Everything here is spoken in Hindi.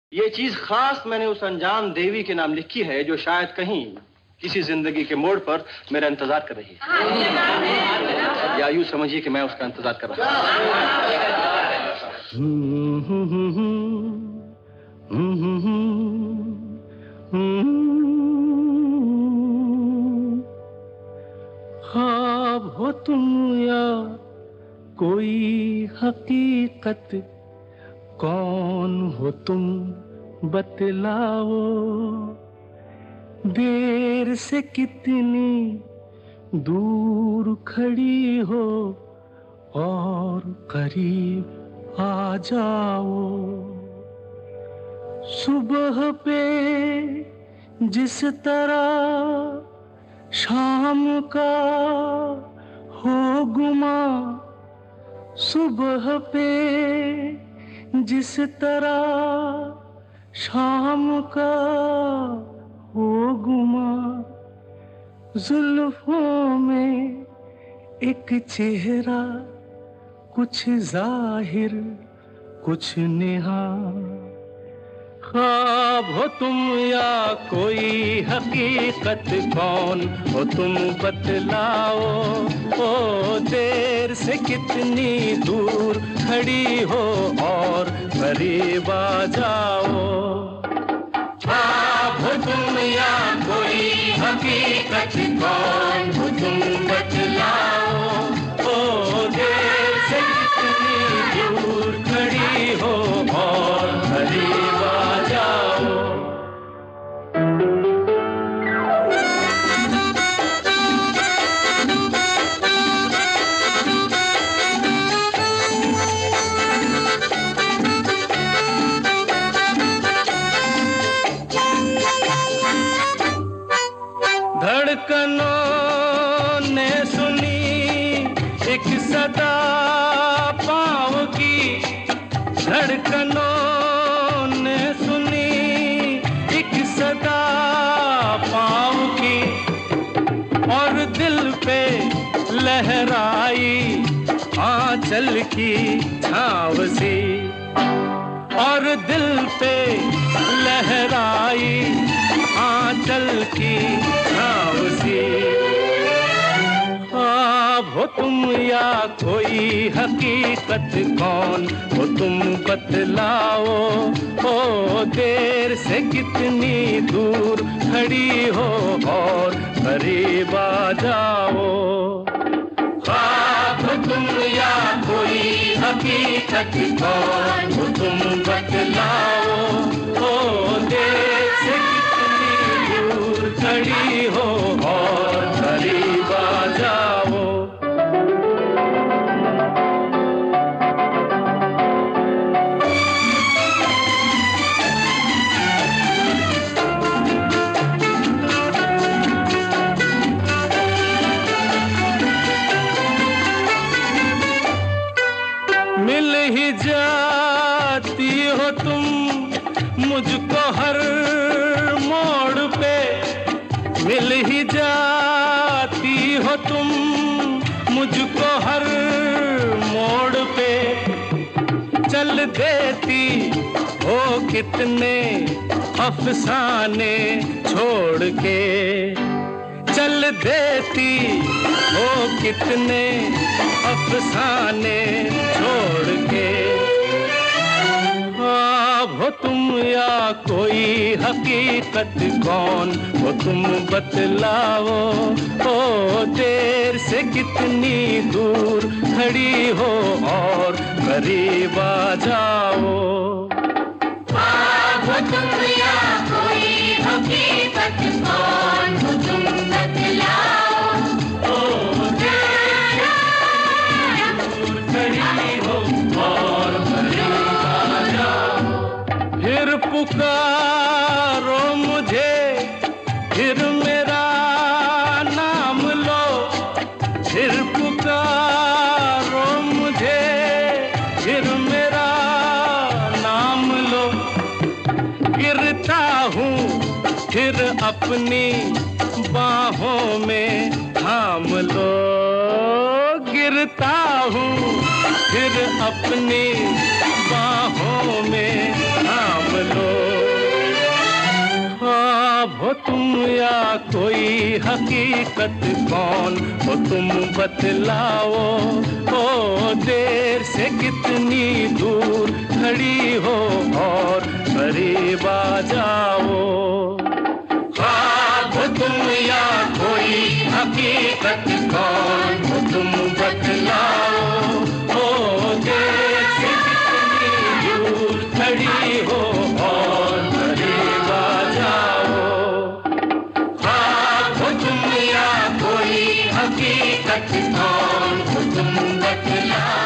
ये चीज खास मैंने उस अनजान देवी के नाम लिखी है जो शायद कहीं किसी जिंदगी के मोड़ पर मेरा इंतजार कर रही है। या यूं समझिए कि मैं उसका इंतजार कर रहा हूं। ख्वाब हो तुम या कोई हकीकत, कौन हो तुम बतलाओ। देर से कितनी दूर खड़ी हो और करीब आ जाओ। सुबह पे जिस तरह शाम का हो गुमा, सुबह पे जिस तरह शाम का हो गुमा, जुल्फों में एक चेहरा, कुछ जाहिर कुछ नेहा। ख्वाब हो तुम या कोई हकीकत, कौन हो तुम बतलाओ। ओ देर से कितनी दूर खड़ी हो और करीब आ जाओ। ख्वाब हो तुम या कोई हकीकत, कौन हो तुम बतलाओ। ओ देर से कितनी दूर खड़ी हो और करीब आ जाओ। धड़कनों ने सुनी एक सदा पाँव की, धड़कनों ने सुनी एक सदा पाँव की, और दिल पे लहराई आंचल की छाँव सी, और दिल पे लहराई आंचल की छाँव सी। ख्वाब हो तुम या कोई हकीकत, कौन हो तुम बतलाओ। ओ देर से कितनी दूर खड़ी हो और करीब आ जाओ। ख्वाब हो तुम या कोई हकीकत, कौन हो तुम बतलाओ। ओ देर से खड़ी हो और करीब आ जाओ। मिल ही जाती हो तुम मुझको हर मोड़ पे, मिल ही जाती हो तुम मुझको हर मोड़ पे। चल देती हो कितने अफसाने छोड़ के, चल देती हो कितने अफसाने छोड़ के। ख्वाब हो तुम या कोई हकीकत, कौन हो तुम बतलाओ। ओ देर से कितनी दूर खड़ी हो और करीब आ जाओ। ख्वाब हो तुम या कोई हकीकत, कौन हो तुम बतलाओ। ओ देर से दूर खड़ी हो और करीब आ जाओ। फिर पुकारो मुझे, फिर मेरा नाम लो, फिर पुकारो मुझे, फिर मेरा नाम लो। गिरता हूँ फिर अपनी बाहों में थाम लो, गिरता हूँ फिर अपनी बाहों में थाम लो। तुम या कोई हकीकत कौन हो तुम बतलाओ। ओ देर से कितनी दूर खड़ी हो और करीब आ जाओ। ख्वाब हो तुम या कोई हकीकत कौन हो तुम बतलाओ। ओ देर से कितनी दूर खड़ी हो और करीब आ जाओ। ख्वाब हो तुम या कोई हकीकत कौन हो तुम बतलाओ।